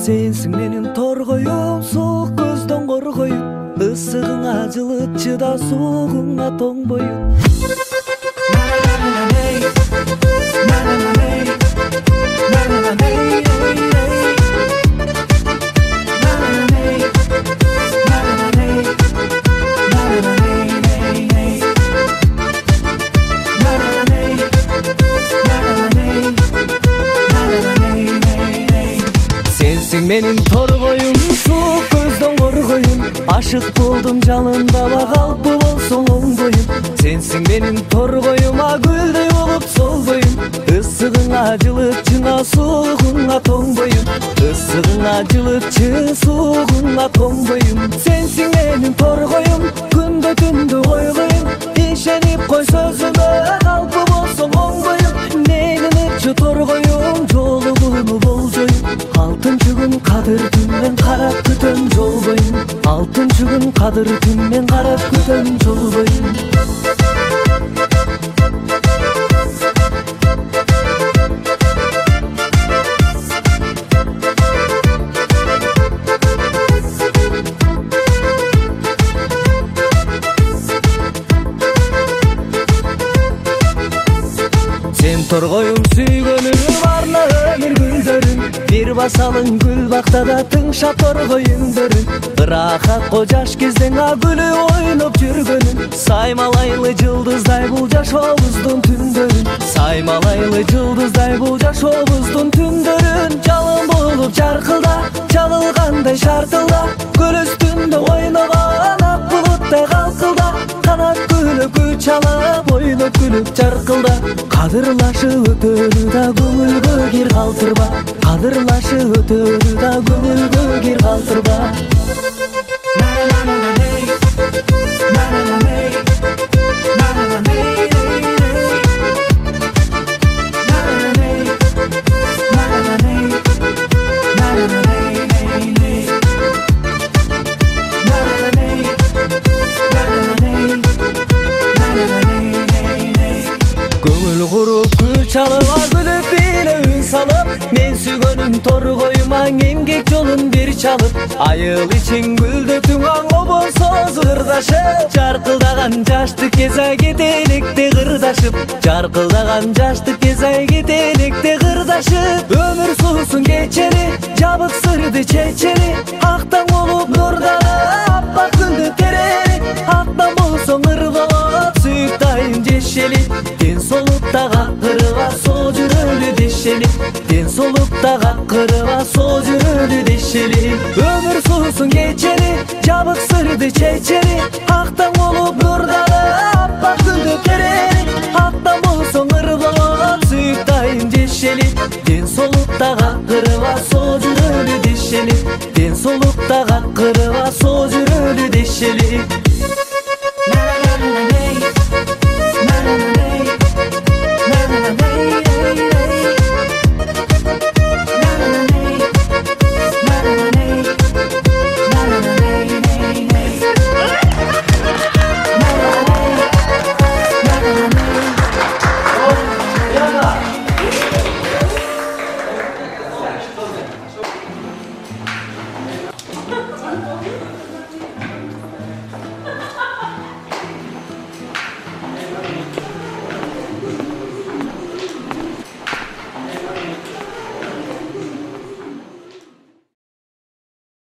Sensin menin torgoyum, soğuk көздөн korgoyum. Issыгыңа жылытчы да суугуңа тоңбойум. Sensin menin torgoyum, soğuk көздөн korgoyum. Aşık buldum жалында қалпы болсоң оңдойым. Sensin menin torgoyuma гүлдөй болуп солбойум. Issыгыңа жылытчына суугуңа тоңбойум. Issыгыңа жылытчы суугуңа тоңбойум. Sensin menin torgoyum, күндө түндө койгоyum. Ишенип кой сөзүмө, қалпы болсоң оңдойум. Менин ыччы torgoyum, жолугуну болжойм. Алтынчы күн кадыр түнмен карап күтөм жол бойын. Алтынчы күн кадыр түнмен карап күтөм жол бойын. Sen torgoyum süygөнүм, арна өмүр гүлдөрүм. Бир басалың гүл бактада тыңшап торгоюңдөрүн. Ырахатко жаш кезден гүлү ойноп жүргөнүм. Саймалайлы жылдыздай бул жашообуздун түндөрүн. Саймалайлы жылдыздай бул жашообуздун түндөрүн. Жалын болуп жаркылда, чалылгандай шартылда. Көл үстүндө ойногон ак булуттай калкылда. Канат күлүп күч чалып, ойноп күлүп жаркылда. Кадырлашып өтөрү да көңүлгө кир калтырба. Кадырлашып өтөрү да көңүлгө кир калтырба. Көңүл куруп күл чалып, күлүп бийле үн салып. Мен сүйгөнүм торгоюма эмгек жолун бир чалып. Айыл ичин гүлдөтүң аңго болсо ырдашып. Жаркылдаган жаштык кез ай кетелекте кырдашып. Жаркылдаган жаштык кез ай кетелекте кырдашып. Өмүр суусун кечери, жабык сырды чечери. Актан болуп нурдары, аппак күндү терери. Актан болсоң ырбалап, сүйүктайын жешели. Ден солукта какырыба, сол жүрөлү дешели. Ден солукта какырыба, сол жүрөлү дешели. Өмүр суусун кечери, жабык сырды чечери. Актан болуп нурдары, аппак күндү терери. Актан болсоң ырбалап, сүйүктайын жешели. Ден солукта какырыба, сол жүрөлү дешели. Ден солукта какырыба, сол жүрөлү дешели.